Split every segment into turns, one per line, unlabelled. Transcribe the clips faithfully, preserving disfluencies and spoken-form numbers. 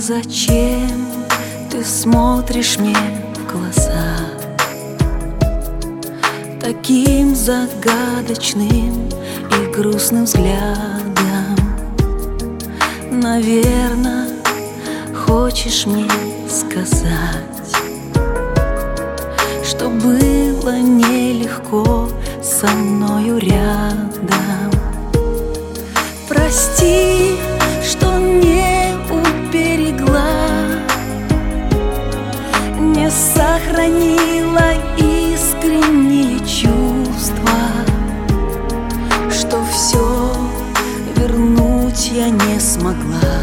Зачем ты смотришь мне в глаза таким загадочным и грустным взглядом? Наверно, хочешь мне сказать, что было нелегко со мною рядом. Прости, что не уберегла, не сохранила искренние чувства, что все вернуть я не смогла.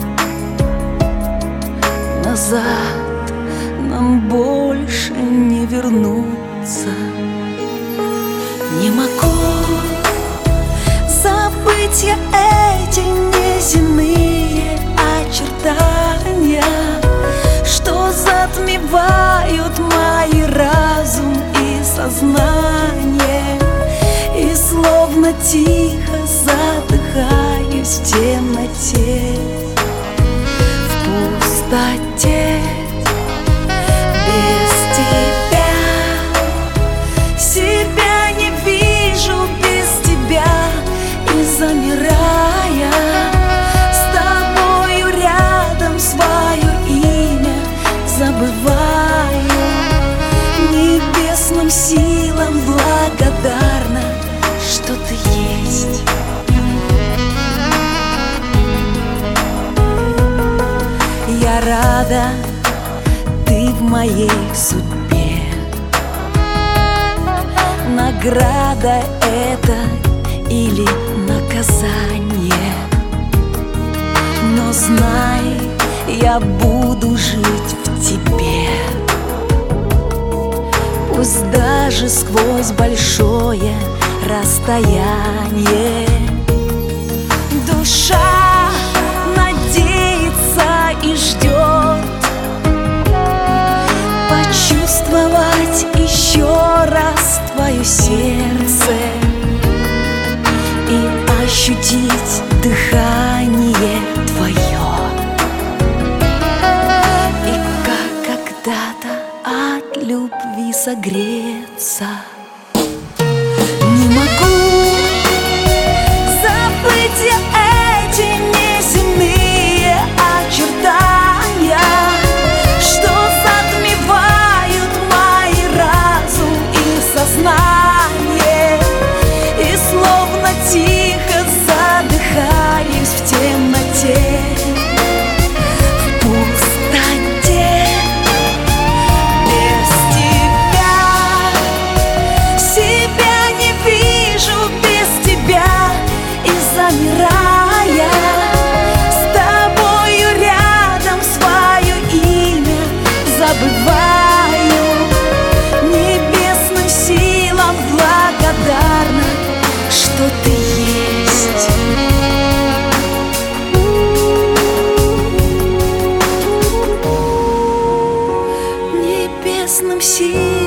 Назад нам больше не вернуться. Не могу забыть я эти неземные очертания, что затмевают мои разум и сознание, и словно тихо задыхаюсь в темноте, в пустоте. Без тебя себя не вижу, без тебя и замирая с тобою рядом, свое имя забываю. Небесным силам благодарна, что ты есть. Я рада, ты в моей судьбе. Награда это или наказание, но знай, я буду жить в тебе. Пусть даже сквозь большое расстояние. Душа надеется и ждет почувствовать еще раз твое сердце и ощутить дыхание твое, и как когда-то от любви согреться. Не могу забыть я эти неземные очертания, что затмевают мои разум и сознание, и словно тихо задыхаюсь в темноте, в пустоте. Без тебя себя не вижу, без тебя и замирая с тобою рядом, свое имя забываю. Небесным силам благодарна, что ты есть. Небесным силам